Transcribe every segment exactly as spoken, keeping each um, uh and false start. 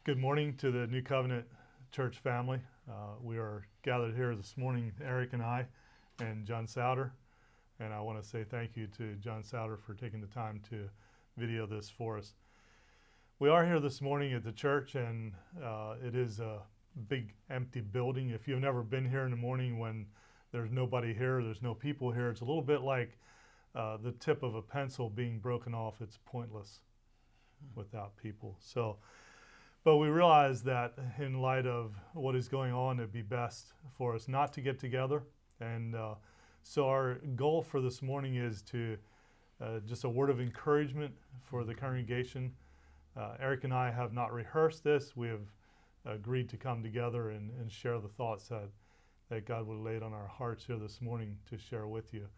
Good morning to the New Covenant Church family. Uh, we are gathered here this morning, Eric and I, and John Souter. And I want to say thank you to John Souter for taking the time to video this for us. We are here this morning at the church, and uh, it is a big empty building. If you've never been here in the morning when there's nobody here, there's no people here, it's a little bit like uh, the tip of a pencil being broken off. It's pointless without people. So, but we realize that in light of what is going on, it'd be best for us not to get together. And uh, so our goal for this morning is to uh, just a word of encouragement for the congregation. Uh, Eric and I have not rehearsed this. We have agreed to come together and, and share the thoughts that, that God would lay on our hearts here this morning to share with you.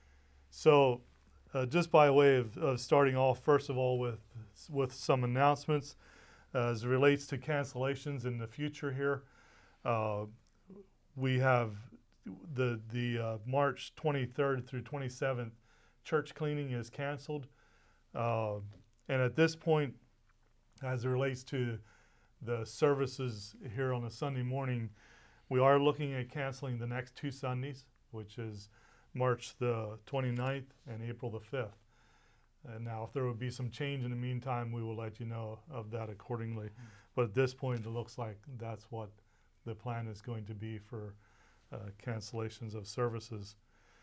So uh, just by way of, of starting off, first of all, with, with some announcements uh, as it relates to cancellations in the future here. Uh, we have the, the uh, March twenty-third through twenty-seventh church cleaning is canceled. Uh, and at this point, as it relates to the services here on a Sunday morning, we are looking at canceling the next two Sundays, which is March the twenty-ninth and April the fifth. And now if there would be some change in the meantime, we will let you know of that accordingly. Mm-hmm. But at this point, it looks like that's what the plan is going to be for uh, cancellations of services.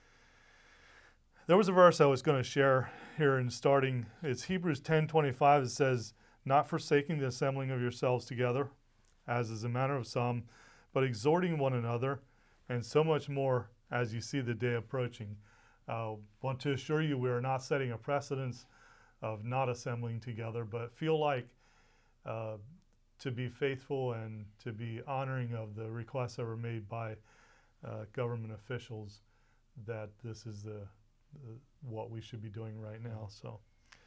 There was a verse I was going to share here in starting. It's Hebrews ten twenty-five. It says, "Not forsaking the assembling of yourselves together, as is the manner of some, but exhorting one another, and so much more as you see the day approaching." I uh, want to assure you we are not setting a precedence of not assembling together, but feel like uh, to be faithful and to be honoring of the requests that were made by uh, government officials, that this is the, the what we should be doing right now. So,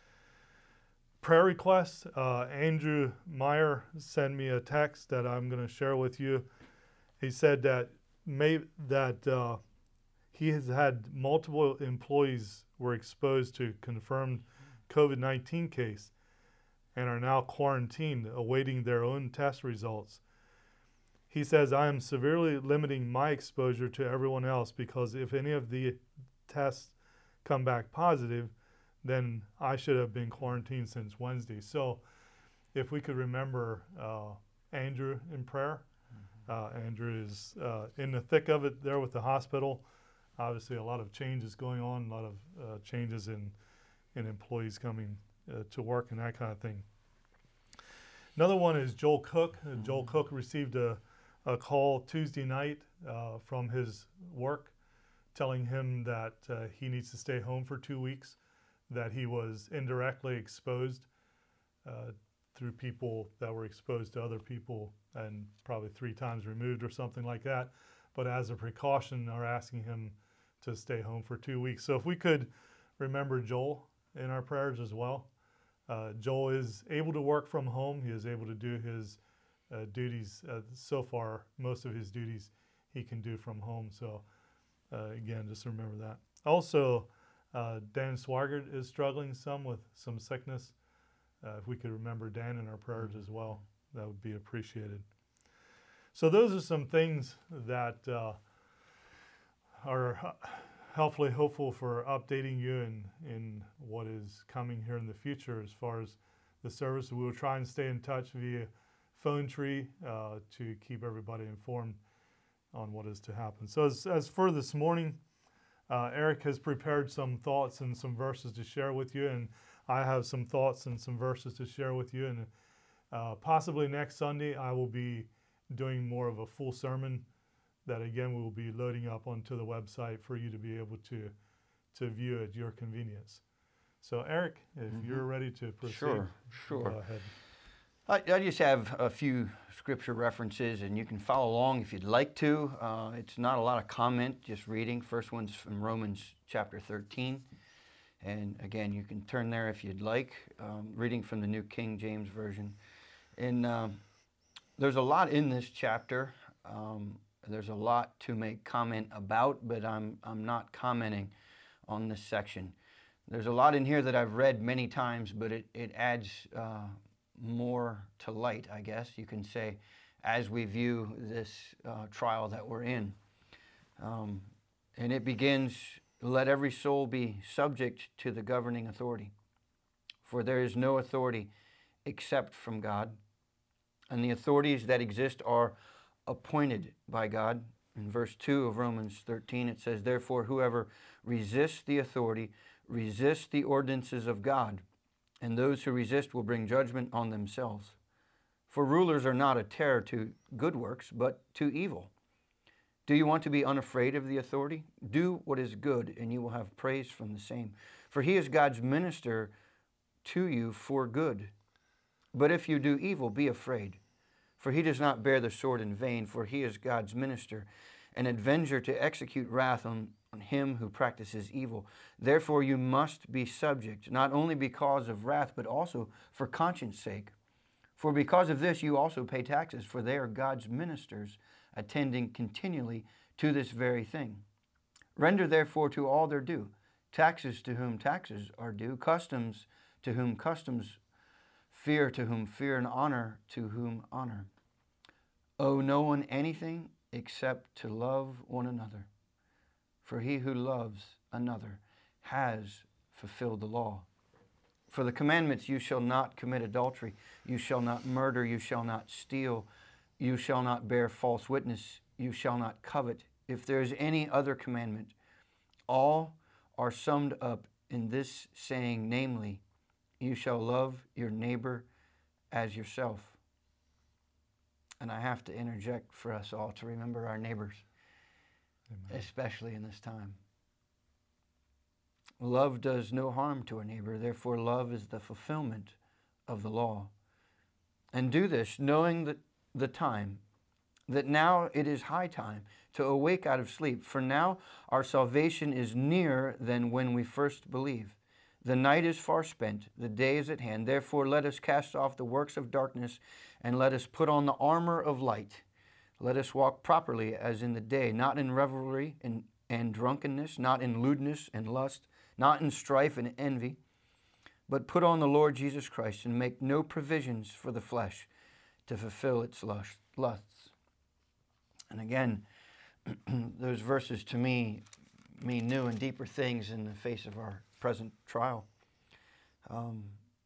prayer requests. Uh, Andrew Meyer sent me a text that I'm going to share with you. He said that may that uh, he has had multiple employees were exposed to confirmed COVID nineteen case and are now quarantined, awaiting their own test results. He says, "I am severely limiting my exposure to everyone else because if any of the tests come back positive, then I should have been quarantined since Wednesday." So if we could remember uh, Andrew in prayer. Mm-hmm. Uh, Andrew is uh, in the thick of it there with the hospital. Obviously, a lot of changes going on, a lot of uh, changes in, in employees coming uh, to work and that kind of thing. Another one is Joel Cook. Uh, mm-hmm. Joel Cook received a, a call Tuesday night uh, from his work telling him that uh, he needs to stay home for two weeks, that he was indirectly exposed uh, through people that were exposed to other people and probably three times removed or something like that. But as a precaution, are asking him to stay home for two weeks. So if we could remember Joel in our prayers as well. Uh, Joel is able to work from home. He is able to do his uh, duties. Uh, so far, most of his duties he can do from home. So uh, again, just remember that. Also, uh, Dan Swigert is struggling some with some sickness. Uh, if we could remember Dan in our prayers as well, that would be appreciated. So those are some things that uh, are helpfully hopeful for updating you in, in what is coming here in the future as far as the service. We will try and stay in touch via phone tree uh, to keep everybody informed on what is to happen. So as, as for this morning, uh, Eric has prepared some thoughts and some verses to share with you, and I have some thoughts and some verses to share with you. And uh, possibly next Sunday I will be doing more of a full sermon that again we will be loading up onto the website for you to be able to to view at your convenience. So Eric, if mm-hmm. you're ready to proceed, sure, sure. Go ahead. I, I just have a few scripture references, and you can follow along if you'd like to. Uh, it's not a lot of comment, just reading. First one's from Romans chapter thirteen. And again, you can turn there if you'd like, um, reading from the New King James Version. And um, there's a lot in this chapter. Um, there's a lot to make comment about, but I'm I'm not commenting on this section. There's a lot in here that I've read many times, but it, it adds uh, more to light, I guess you can say, as we view this uh, trial that we're in. Um, and it begins, let every soul be subject to the governing authority. For there is no authority except from God, and the authorities that exist are appointed by God. In verse two of Romans thirteen, it says, therefore, whoever resists the authority resists the ordinances of God, and those who resist will bring judgment on themselves. For rulers are not a terror to good works, but to evil. Do you want to be unafraid of the authority? Do what is good, and you will have praise from the same. For he is God's minister to you for good. But if you do evil, be afraid. For he does not bear the sword in vain, for he is God's minister, an avenger to execute wrath on, on him who practices evil. Therefore you must be subject, not only because of wrath, but also for conscience sake. For because of this you also pay taxes, for they are God's ministers, attending continually to this very thing. Render therefore to all their due, taxes to whom taxes are due, customs to whom customs, fear to whom fear, and honor to whom honor. Owe no one anything except to love one another. For he who loves another has fulfilled the law. For the commandments, you shall not commit adultery, you shall not murder, you shall not steal, you shall not bear false witness, you shall not covet. If there is any other commandment, all are summed up in this saying, namely, you shall love your neighbor as yourself. And I have to interject for us all to remember our neighbors, Amen. Especially in this time. Love does no harm to our neighbor, therefore love is the fulfillment of the law. And do this, knowing that the time, that now it is high time to awake out of sleep, for now our salvation is nearer than when we first believed. The night is far spent, the day is at hand. Therefore let us cast off the works of darkness, and let us put on the armor of light. Let us walk properly as in the day, not in revelry and, and drunkenness, not in lewdness and lust, not in strife and envy, but put on the Lord Jesus Christ, and make no provisions for the flesh to fulfill its lust, lusts. And again, those verses to me mean new and deeper things in the face of our present trial. Um,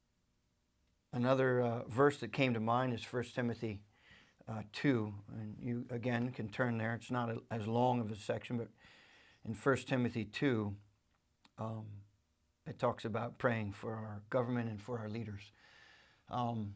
another uh, verse that came to mind is First Timothy uh, two, and you again can turn there. It's not a, as long of a section, but in First Timothy two, um, it talks about praying for our government and for our leaders. Um,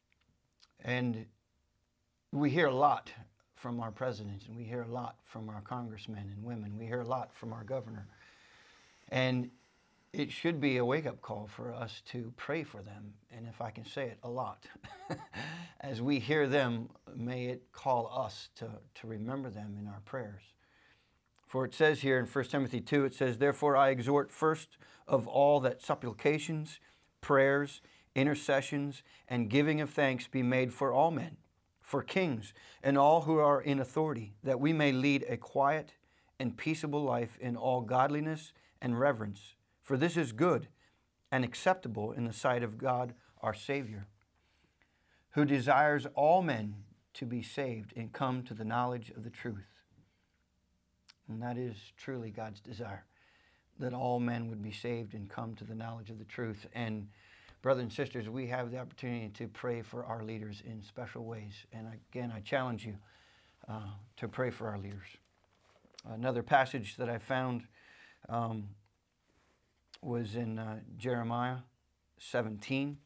and we hear a lot from our president, and we hear a lot from our congressmen and women. We hear a lot from our governor. And it should be a wake-up call for us to pray for them, and if I can say it, a lot. As we hear them, may it call us to, to remember them in our prayers. For it says here in First Timothy two, it says, therefore I exhort first of all that supplications, prayers, intercessions, and giving of thanks be made for all men, for kings, and all who are in authority, that we may lead a quiet and peaceable life in all godliness and reverence. For this is good and acceptable in the sight of God our Savior, who desires all men to be saved and come to the knowledge of the truth. And that is truly God's desire, that all men would be saved and come to the knowledge of the truth. And brothers and sisters, we have the opportunity to pray for our leaders in special ways. And again, I challenge you uh, to pray for our leaders. Another passage that I found um, was in uh, Jeremiah seventeen,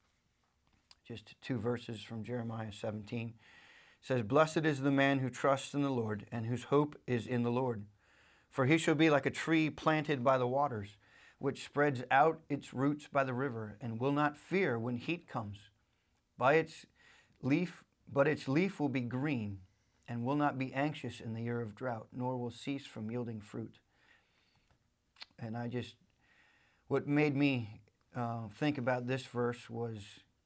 just two verses from Jeremiah seventeen. It says, blessed is the man who trusts in the Lord and whose hope is in the Lord. For he shall be like a tree planted by the waters, which spreads out its roots by the river and will not fear when heat comes. By its leaf, but its leaf will be green and will not be anxious in the year of drought, nor will cease from yielding fruit. And I just, what made me uh, think about this verse was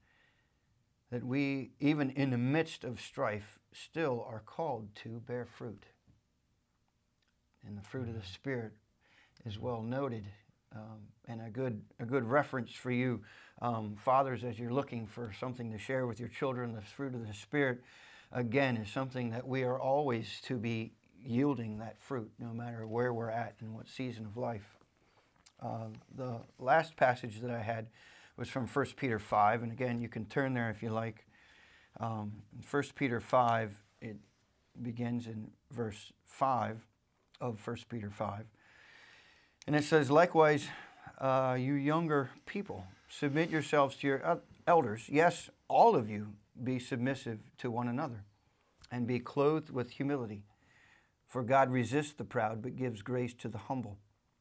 that we, even in the midst of strife, still are called to bear fruit. And the fruit of the Spirit is well noted um, and a good a good reference for you, um, fathers, as you're looking for something to share with your children. The fruit of the Spirit, again, is something that we are always to be yielding that fruit, no matter where we're at and what season of life. Uh, the last passage that I had was from First Peter five, and again, you can turn there if you like. Um, First Peter five, it begins in verse five of First Peter five. And it says, likewise, uh, you younger people, submit yourselves to your elders. Yes, all of you be submissive to one another, and be clothed with humility. For God resists the proud, but gives grace to the humble.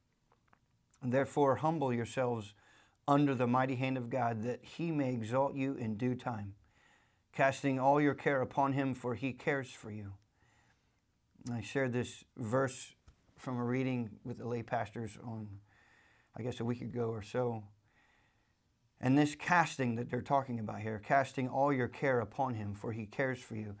And therefore humble yourselves under the mighty hand of God, that he may exalt you in due time, casting all your care upon him, for he cares for you. And I shared this verse from a reading with the lay pastors on, I guess, a week ago or so. And this casting that they're talking about here, casting all your care upon him, for he cares for you.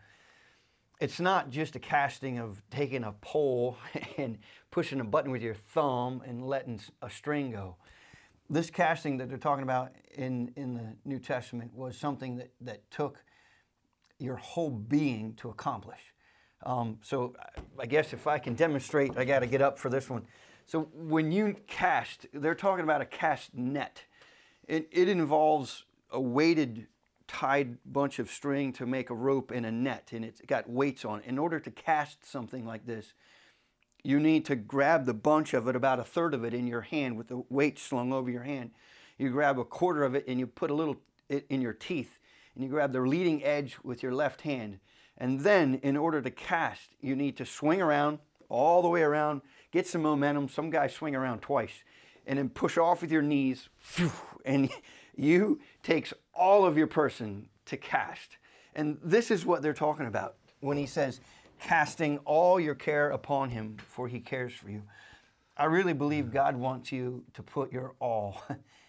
It's not just a casting of taking a pole and pushing a button with your thumb and letting a string go. This casting that they're talking about in, in the New Testament was something that, that took your whole being to accomplish. Um, so I guess if I can demonstrate, I got to get up for this one. So when you cast, they're talking about a cast net. It, it involves a weighted, tied bunch of string to make a rope and a net, and it's got weights on it. In order to cast something like this, you need to grab the bunch of it, about a third of it, in your hand with the weight slung over your hand. You grab a quarter of it and you put a little it in your teeth, and you grab the leading edge with your left hand. And then, in order to cast, you need to swing around, all the way around, get some momentum. Some guys swing around twice, and then push off with your knees, and you takes all of your person to cast. And this is what they're talking about when he says, casting all your care upon him, for he cares for you. I really believe God wants you to put your all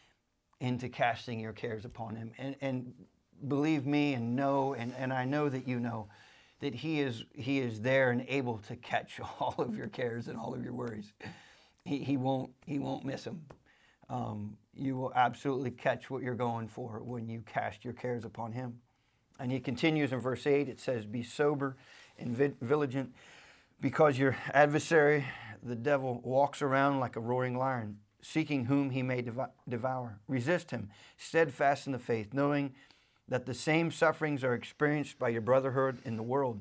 into casting your cares upon him. And, and believe me and know, and, and I know that you know, that he is he is there and able to catch all of your cares and all of your worries. He, he won't he won't miss them. Um, you will absolutely catch what you're going for when you cast your cares upon him. And he continues in verse eight, it says, be sober and vigilant, because your adversary, the devil, walks around like a roaring lion, seeking whom he may devour. Resist him, steadfast in the faith, knowing that the same sufferings are experienced by your brotherhood in the world.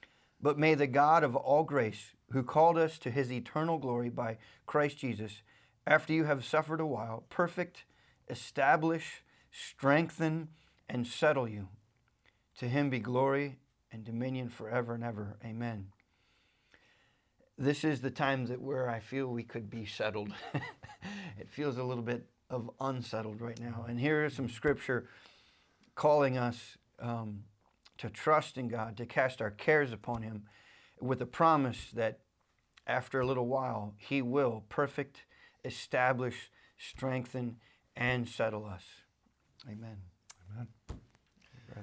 But may the God of all grace, who called us to his eternal glory by Christ Jesus, after you have suffered a while, perfect, establish, strengthen, and settle you. To him be glory and dominion forever and ever. Amen. This is the time that where I feel we could be settled. It feels a little bit of unsettled right now. And here is some scripture calling us um, to trust in God, to cast our cares upon him, with a promise that after a little while, he will perfect, establish, strengthen, and settle us. Amen. Amen. Amen.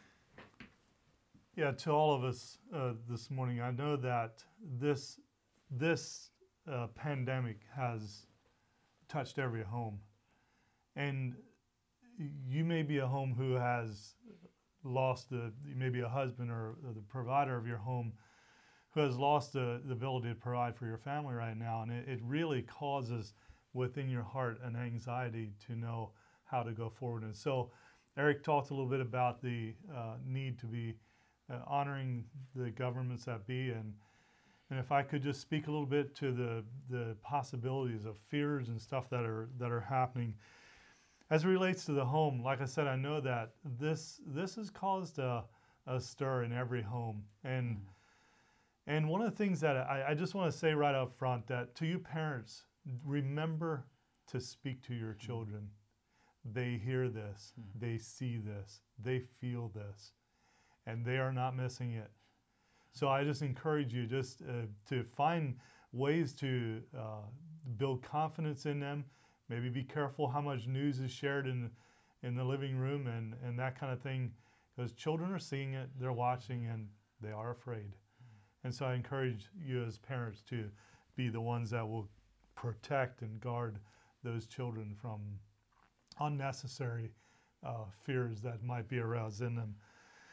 Yeah, to all of us uh, this morning, I know that this this uh, pandemic has touched every home, and you may be a home who has lost the, maybe a husband or the provider of your home who has lost the, the ability to provide for your family right now. And it, it really causes within your heart an anxiety to know how to go forward. And so Eric talked a little bit about the uh, need to be uh, honoring the governments that be. And, and if I could just speak a little bit to the, the possibilities of fears and stuff that are, that are happening. As it relates to the home, like I said, I know that this this has caused a, a stir in every home. And mm. and one of the things that I, I just want to say right up front, that to you parents, remember to speak to your children. They hear this, mm. they see this, they feel this, and they are not missing it. So I just encourage you just uh, to find ways to uh, build confidence in them. Maybe be careful how much news is shared in in the living room and, and that kind of thing, because children are seeing it, they're watching, and they are afraid. And so I encourage you as parents to be the ones that will protect and guard those children from unnecessary uh, fears that might be aroused in them.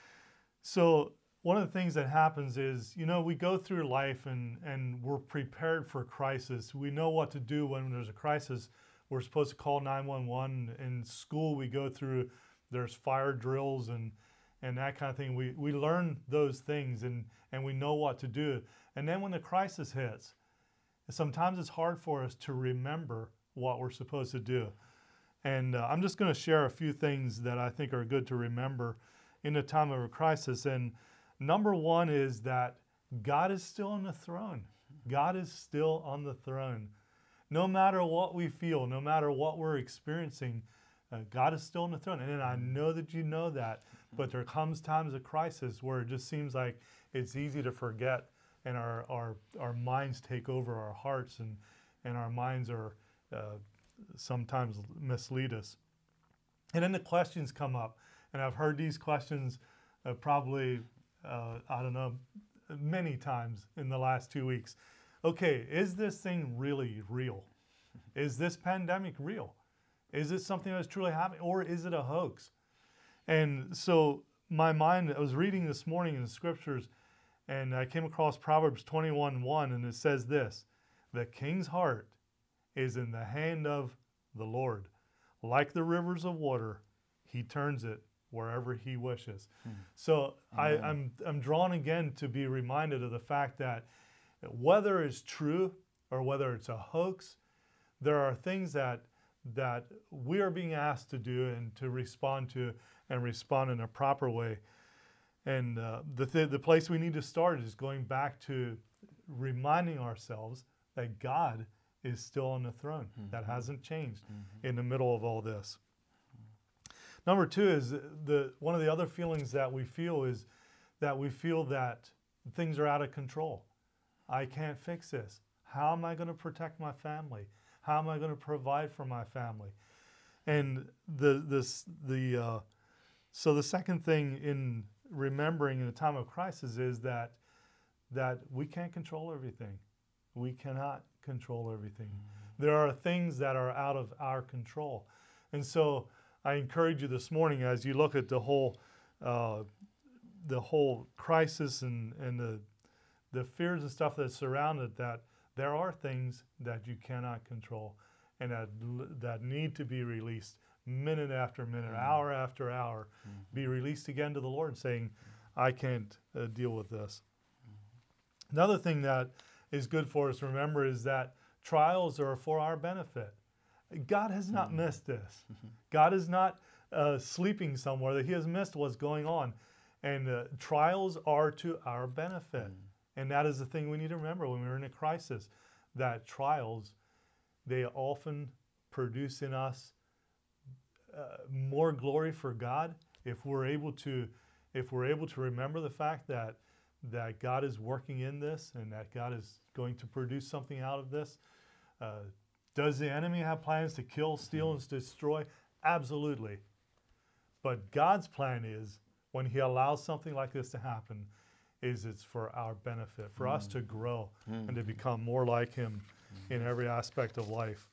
So one of the things that happens is, you know, we go through life and, and we're prepared for crisis. We know what to do when there's a crisis. We're supposed to call nine one one. In school, we go through, there's fire drills and, and that kind of thing. We, we learn those things and, and we know what to do. And then when the crisis hits, sometimes it's hard for us to remember what we're supposed to do. And uh, I'm just going to share a few things that I think are good to remember in a time of a crisis. And number one is that God is still on the throne. God is still on the throne. No matter what we feel, no matter what we're experiencing, uh, God is still on the throne. And I know that you know that, but there comes times of crisis where it just seems like it's easy to forget, and our our, our minds take over our hearts, and, and our minds are uh, sometimes mislead us. And then the questions come up, and I've heard these questions uh, probably, uh, I don't know, many times in the last two weeks. Okay, is this thing really real? Is this pandemic real? Is it something that's truly happening, or is it a hoax? And so my mind, I was reading this morning in the scriptures, and I came across Proverbs twenty-one one, and it says this: the king's heart is in the hand of the Lord. Like the rivers of water, he turns it wherever he wishes. Hmm. So I, I'm, I'm drawn again to be reminded of the fact that whether it's true or whether it's a hoax, there are things that that we are being asked to do and to respond to, and respond in a proper way. And uh, the th- the place we need to start is going back to reminding ourselves that God is still on the throne. Mm-hmm. That hasn't changed mm-hmm. in the middle of all this. Mm-hmm. Number two is the one of the other feelings that we feel is that we feel that things are out of control. I can't fix this. How am I going to protect my family? How am I going to provide for my family? And the this the uh, so the second thing in remembering in a time of crisis is that that we can't control everything. We cannot control everything. Mm-hmm. There are things that are out of our control, and so I encourage you this morning as you look at the whole uh, the whole crisis and and the the fears and stuff that surround it, that there are things that you cannot control and that that need to be released minute after minute, mm-hmm. hour after hour, mm-hmm. be released again to the Lord, saying, I can't uh, deal with this. Mm-hmm. Another thing that is good for us to remember is that trials are for our benefit. God has not mm-hmm. missed this. Mm-hmm. God is not uh, sleeping somewhere, that he has missed what's going on. And uh, trials are to our benefit. Mm-hmm. And that is the thing we need to remember when we're in a crisis, that trials, they often produce in us uh, more glory for God if we're able to, if we're able to remember the fact that that God is working in this and that God is going to produce something out of this. Uh, does the enemy have plans to kill, steal, and destroy? Absolutely. But God's plan is, when he allows something like this to happen, is it's for our benefit, for mm. us to grow mm. and to become more like him mm. in every aspect of life.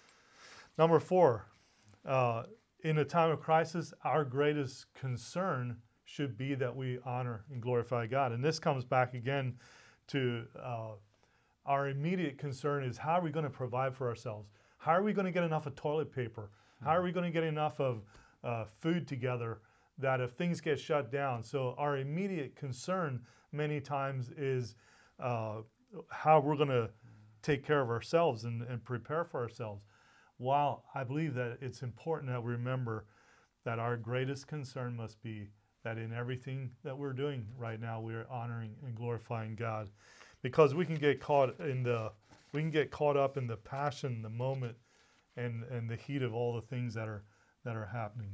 Number four, uh, in a time of crisis, our greatest concern should be that we honor and glorify God. And this comes back again to uh, our immediate concern is, how are we going to provide for ourselves? How are we going to get enough of toilet paper? How are we going to get enough of uh, food together that if things get shut down? So our immediate concern many times is uh, how we're going to take care of ourselves and, and prepare for ourselves. While I believe that it's important that we remember that our greatest concern must be that in everything that we're doing right now, we're honoring and glorifying God, because we can get caught in the we can get caught up in the passion, the moment, and and the heat of all the things that are that are happening.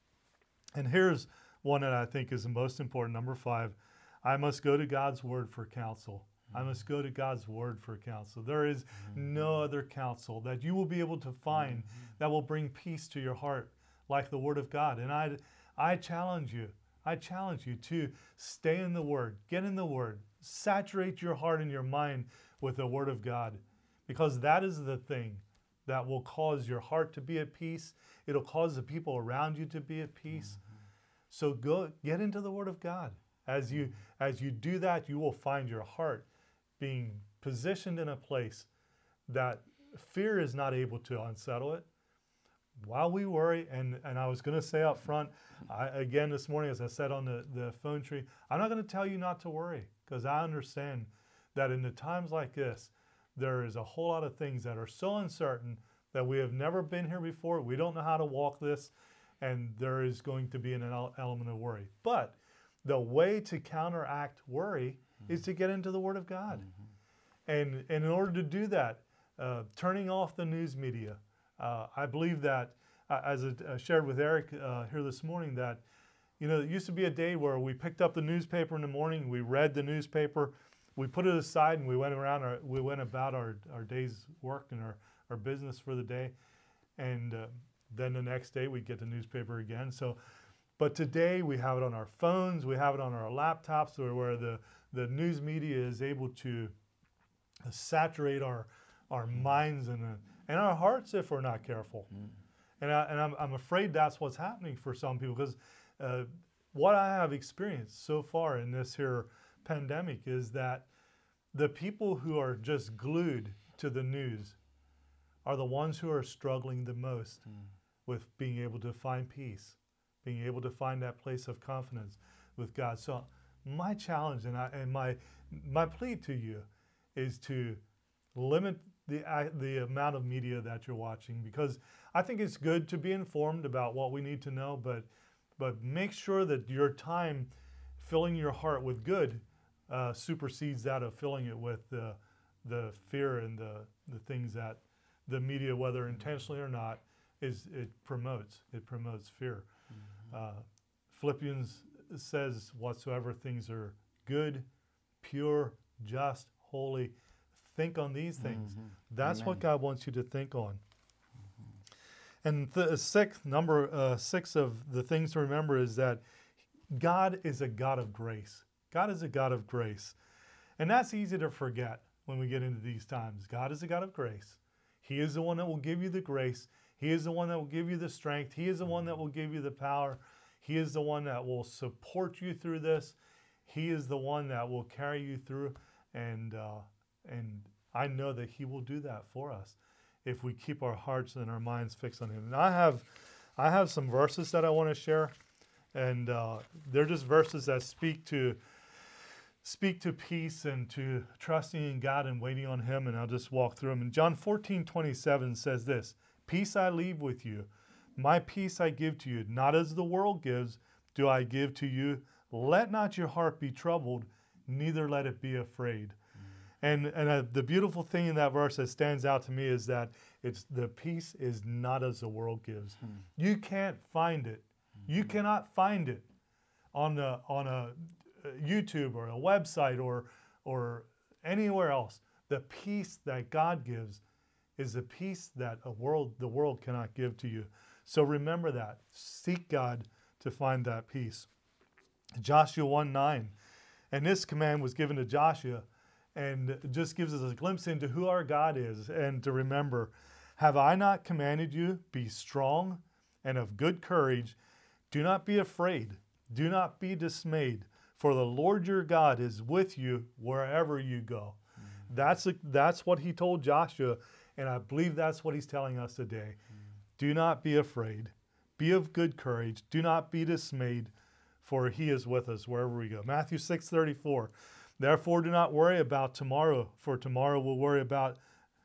And here's one that I think is the most important. Number five, I must go to God's word for counsel. Mm-hmm. I must go to God's word for counsel. There is mm-hmm. no other counsel that you will be able to find mm-hmm. that will bring peace to your heart like the word of God. And I, I challenge you, I challenge you to stay in the word, get in the word, saturate your heart and your mind with the word of God, because that is the thing that will cause your heart to be at peace. It'll cause the people around you to be at peace. Mm-hmm. So go get into the Word of God. As you as you do that, you will find your heart being positioned in a place that fear is not able to unsettle it. While we worry, and, and I was going to say up front, I, again this morning, as I said on the, the phone tree, I'm not going to tell you not to worry, because I understand that in the times like this, there is a whole lot of things that are so uncertain that we have never been here before. We don't know how to walk this, and there is going to be an element of worry. But the way to counteract worry mm-hmm. is to get into the Word of God. Mm-hmm. And, and in order to do that, uh, turning off the news media, uh, I believe that, uh, as I uh, shared with Eric uh, here this morning, that you know, it used to be a day where we picked up the newspaper in the morning, we read the newspaper, we put it aside, and we went around our, we went about our, our day's work and our, our business for the day. And uh, then the next day we'd get the newspaper again. So, but today we have it on our phones, we have it on our laptops, where, where the, the news media is able to saturate our our minds and, uh, and our hearts if we're not careful. Mm. And, I, and I'm, I'm afraid that's what's happening for some people, because uh, what I have experienced so far in this here pandemic is that the people who are just glued to the news are the ones who are struggling the most mm. with being able to find peace, being able to find that place of confidence with God. So my challenge and, I, and my, my plea to you is to limit the, uh, the amount of media that you're watching, because I think it's good to be informed about what we need to know, but, but make sure that your time filling your heart with good uh, supersedes that of filling it with the, the fear and the, the things that the media, whether intentionally or not, is it promotes. It promotes fear. Mm-hmm. Uh, Philippians says, whatsoever things are good, pure, just, holy, think on these things. Mm-hmm. That's Amen. What God wants you to think on. Mm-hmm. And the sixth, number uh, six of the things to remember is that God is a God of grace. God is a God of grace. And that's easy to forget when we get into these times. God is a God of grace. He is the one that will give you the grace. He is the one that will give you the strength. He is the one that will give you the power. He is the one that will support you through this. He is the one that will carry you through. And uh, and I know that He will do that for us if we keep our hearts and our minds fixed on Him. And I have, I have some verses that I want to share, and uh, they're just verses that speak to speak to peace and to trusting in God and waiting on Him. And I'll just walk through them. And John fourteen twenty-seven says this: "Peace I leave with you, my peace I give to you. Not as the world gives, do I give to you. Let not your heart be troubled, neither let it be afraid." And and uh, the beautiful thing in that verse that stands out to me is that it's the peace is not as the world gives. Hmm. You can't find it. Hmm. You cannot find it on a, on a YouTube or a website or or anywhere else. The peace that God gives is the peace that a world the world cannot give to you. So remember that. Seek God to find that peace. Joshua one nine, and this command was given to Joshua, and it just gives us a glimpse into who our God is, and to remember, have I not commanded you, be strong and of good courage, do not be afraid, do not be dismayed, for the Lord your God is with you wherever you go. Mm-hmm. That's, a, that's what He told Joshua, and I believe that's what He's telling us today. Mm-hmm. Do not be afraid, be of good courage, do not be dismayed, for He is with us wherever we go. Matthew six thirty-four. Therefore, do not worry about tomorrow, for tomorrow will worry about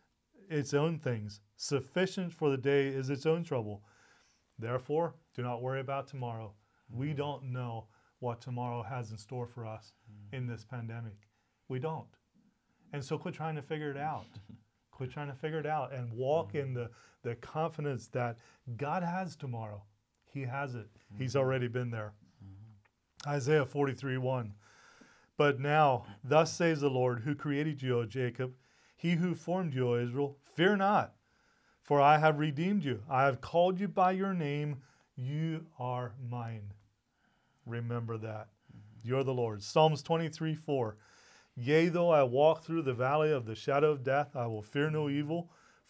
its own things. Sufficient for the day is its own trouble. Therefore, do not worry about tomorrow. Mm-hmm. We don't know what tomorrow has in store for us mm-hmm. in this pandemic. We don't. And so quit trying to figure it out. Quit trying to figure it out and walk mm-hmm. in the, the confidence that God has tomorrow. He has it. Mm-hmm. He's already been there. Mm-hmm. Isaiah forty-three one. But now, thus says the Lord, who created you, O Jacob, He who formed you, O Israel, fear not, for I have redeemed you. I have called you by your name. You are mine. Remember that. Mm-hmm. You're the Lord. Psalms twenty-three four. Yea, though I walk through the valley of the shadow of death, I will fear no evil,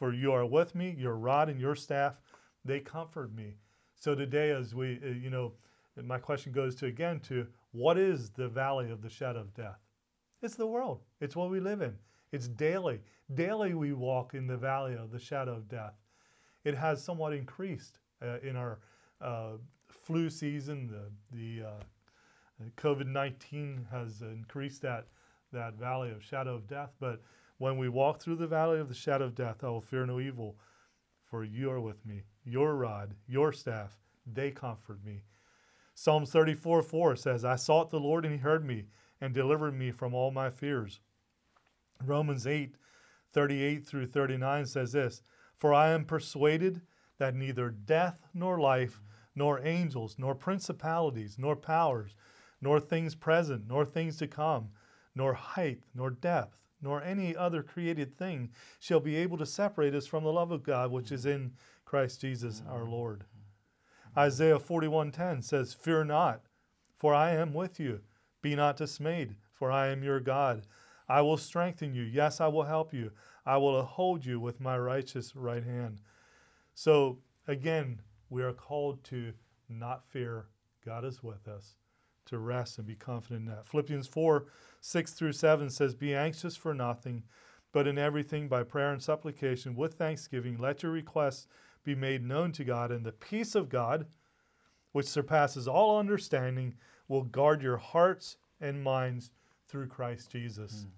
For you are with me, your rod and your staff, they comfort me. So today, as we, uh, you know, my question goes to again to what is the valley of the shadow of death? It's the world. It's what we live in. It's daily. Daily we walk in the valley of the shadow of death. It has somewhat increased uh, in our uh, flu season. The, the uh, COVID nineteen has increased that, that valley of shadow of death. But when we walk through the valley of the shadow of death, I will fear no evil, for you are with me. Your rod, your staff, they comfort me. Psalms thirty-four four says, I sought the Lord and he heard me and delivered me from all my fears. Romans eight thirty-eight through thirty-nine says this, for I am persuaded that neither death nor life, nor angels, nor principalities, nor powers, nor things present, nor things to come, nor height, nor depth, nor any other created thing shall be able to separate us from the love of God which is in Christ Jesus our Lord. Isaiah forty-one ten says, fear not, for I am with you. Be not dismayed, for I am your God. I will strengthen you. Yes, I will help you. I will uphold you with my righteous right hand. So again, we are called to not fear. God is with us, to rest and be confident in that. Philippians four six through seven says, be anxious for nothing, but in everything by prayer and supplication with thanksgiving, let your requests be made known to God, and the peace of God, which surpasses all understanding, will guard your hearts and minds through Christ Jesus. Mm.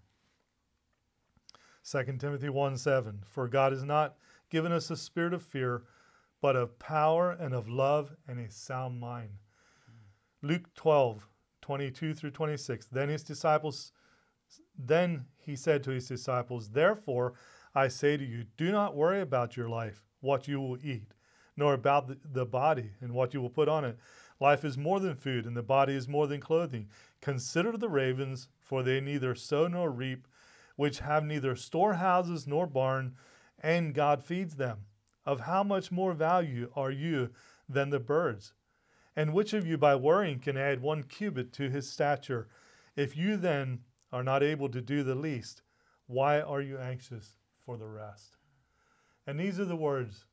Second Timothy one seven, for God has not given us a spirit of fear, but of power and of love and a sound mind. Mm. Luke twelve twenty-two through twenty-six, then his disciples, then he said to his disciples, therefore I say to you, do not worry about your life, what you will eat, nor about the, the body and what you will put on it. Life is more than food, and the body is more than clothing. Consider the ravens, for they neither sow nor reap, which have neither storehouses nor barn, and God feeds them. Of how much more value are you than the birds? And which of you by worrying can add one cubit to his stature? If you then are not able to do the least, why are you anxious for the rest? And these are the words.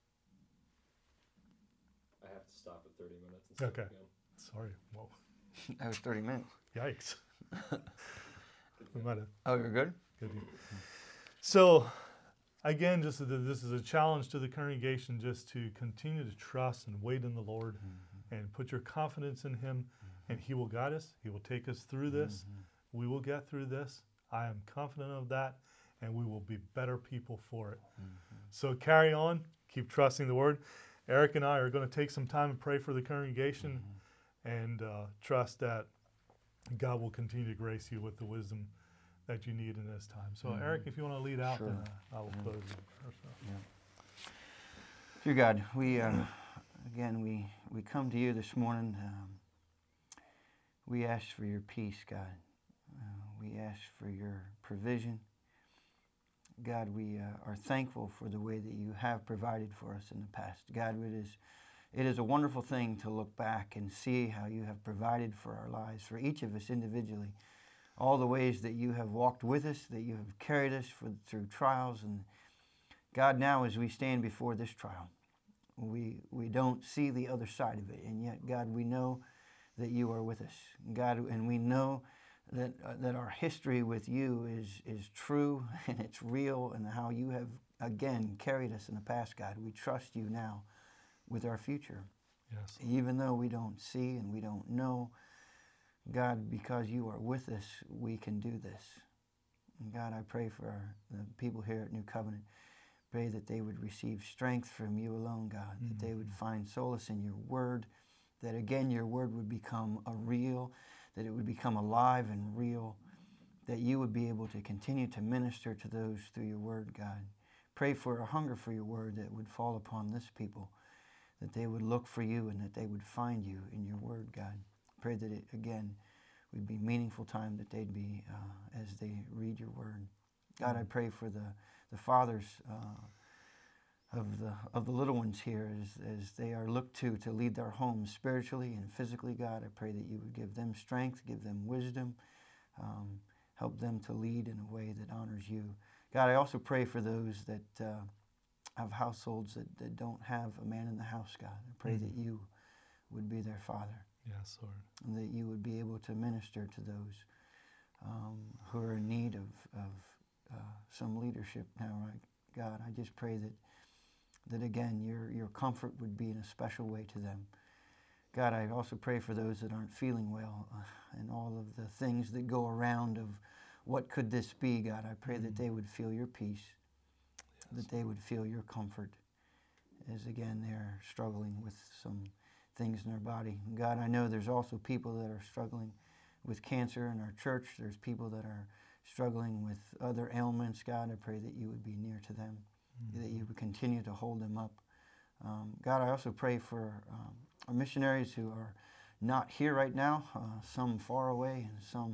I have to stop at thirty minutes. And Okay. Again. Sorry. Whoa. That was thirty minutes. Yikes. We might have. Oh, you're good? Good. So, again, just that this is a challenge to the congregation just to continue to trust and wait in the Lord mm-hmm. and put your confidence in Him, mm-hmm. and He will guide us. He will take us through this. Mm-hmm. We will get through this. I am confident of that, and we will be better people for it. Mm-hmm. So carry on. Keep trusting the Word. Eric and I are going to take some time and pray for the congregation mm-hmm. and uh, trust that God will continue to grace you with the wisdom that you need in this time. So, mm-hmm. Eric, if you want to lead out, sure. then uh, I will yeah. close it. Yeah. Dear God, we uh, again we we come to you this morning. Um, we ask for your peace, God. Uh, we ask for your provision. God, we uh, are thankful for the way that you have provided for us in the past. God, it is it is a wonderful thing to look back and see how you have provided for our lives, for each of us individually. All the ways that you have walked with us, that you have carried us for, through trials. And God, now as we stand before this trial, we we don't see the other side of it. And yet, God, we know that you are with us. God, and we know that uh, that our history with you is is true and it's real, and how you have, again, carried us in the past, God. We trust you now with our future. Yes. Even though we don't see and we don't know, God, because you are with us, we can do this. And God, I pray for our, the people here at New Covenant. Pray that they would receive strength from you alone, God, mm-hmm. that they would find solace in your word, that again your word would become a real, that it would become alive and real, that you would be able to continue to minister to those through your word, God. Pray for a hunger for your word that would fall upon this people, that they would look for you and that they would find you in your word, God. Pray that it, again, would be meaningful time that they'd be uh, as they read your word. God, I pray for the, the fathers uh, of the of the little ones here as, as they are looked to to lead their homes spiritually and physically, God. I pray that you would give them strength, give them wisdom, um, help them to lead in a way that honors you. God, I also pray for those that uh, of households that, that don't have a man in the house, God. I pray Mm. that you would be their father, Yes, Lord. and that you would be able to minister to those um, who are in need of, of uh, some leadership now, right? God, I just pray that, that again, your, your comfort would be in a special way to them. God, I also pray for those that aren't feeling well uh, and all of the things that go around of what could this be, God. I pray that they would feel your peace, Yes. that they would feel your comfort as, again, they're struggling with some things in their body. And God, I know there's also people that are struggling with cancer in our church. There's people that are struggling with other ailments. God, I pray that you would be near to them, Mm. that you would continue to hold them up. Um, God, I also pray for um, our missionaries who are not here right now, uh, some far away and some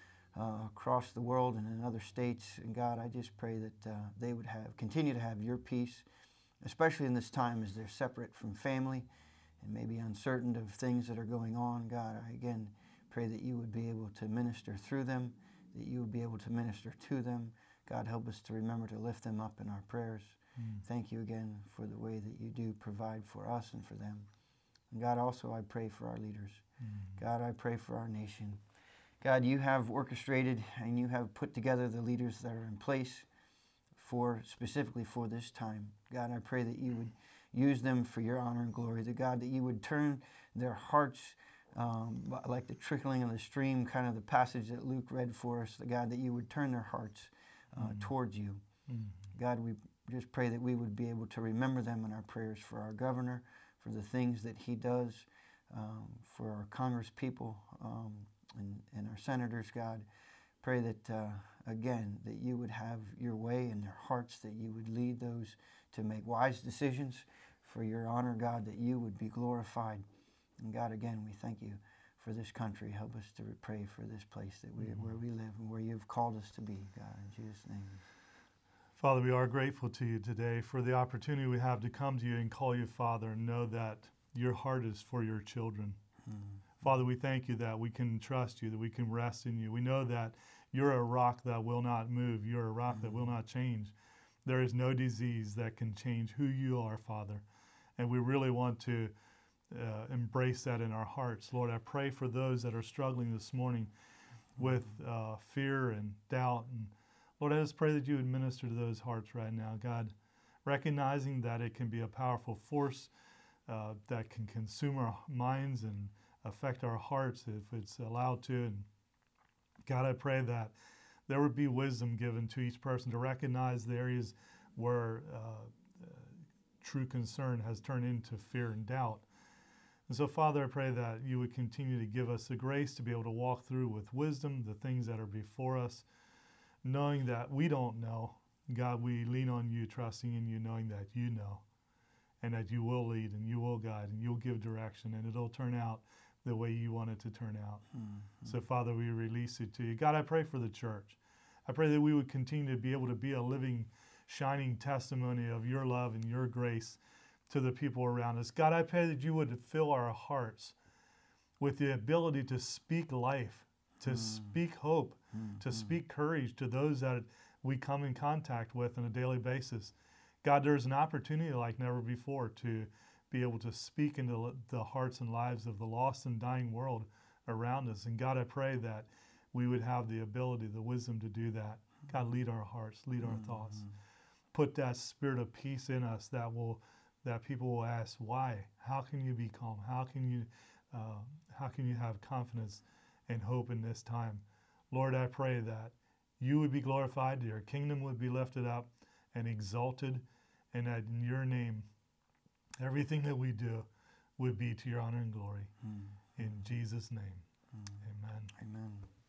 uh, across the world and in other states. And God, I just pray that uh, they would have continue to have your peace, especially in this time as they're separate from family and maybe uncertain of things that are going on. God, I again pray that you would be able to minister through them, that you would be able to minister to them. God, help us to remember to lift them up in our prayers. Mm. Thank you again for the way that you do provide for us and for them. And God, also I pray for our leaders. Mm. God, I pray for our nation. God, you have orchestrated and you have put together the leaders that are in place for specifically for this time. God, I pray that you would use them for your honor and glory. That God, that you would turn their hearts um, like the trickling of the stream, kind of the passage that Luke read for us. That God, that you would turn their hearts uh, Mm. towards you. Mm. God, we just pray that we would be able to remember them in our prayers for our governor, for the things that he does, um, for our Congress people um, and, and our senators, God. Pray that, uh, again, that you would have your way in their hearts, that you would lead those to make wise decisions for your honor, God, that you would be glorified. And God, again, we thank you for this country. Help us to pray for this place that we, Mm-hmm. where we live and where you've called us to be, God, in Jesus' name. Father, we are grateful to you today for the opportunity we have to come to you and call you Father and know that your heart is for your children. Mm. Father, we thank you that we can trust you, that we can rest in you. We know that you're a rock that will not move. You're a rock Mm. that will not change. There is no disease that can change who you are, Father. And we really want to uh, embrace that in our hearts. Lord, I pray for those that are struggling this morning with uh, fear and doubt. And Lord, I just pray that you would minister to those hearts right now, God, recognizing that it can be a powerful force uh, that can consume our minds and affect our hearts if it's allowed to. And God, I pray that there would be wisdom given to each person to recognize the areas where uh, uh, true concern has turned into fear and doubt. And so, Father, I pray that you would continue to give us the grace to be able to walk through with wisdom the things that are before us, knowing that we don't know. God, we lean on you, trusting in you, knowing that you know, and that you will lead and you will guide and you'll give direction, and it'll turn out the way you want it to turn out. Mm. So, Father, we release it to you. God, I pray for the church. I pray that we would continue to be able to be a living, shining testimony of your love and your grace to the people around us. God, I pray that you would fill our hearts with the ability to speak life, to Mm. speak hope, Mm. to Mm. speak courage to those that we come in contact with on a daily basis. God, there's an opportunity like never before to be able to speak into the hearts and lives of the lost and dying world around us. And God, I pray that we would have the ability, the wisdom to do that. God, lead our hearts, lead our Mm. thoughts. Put that spirit of peace in us that will, that people will ask, why? How can you be calm? How can you, uh, how can you have confidence and hope in this time? Lord, I pray that you would be glorified, your kingdom would be lifted up and exalted, and that in your name, everything that we do would be to your honor and glory. Mm. In Jesus' name, Mm. amen. Amen.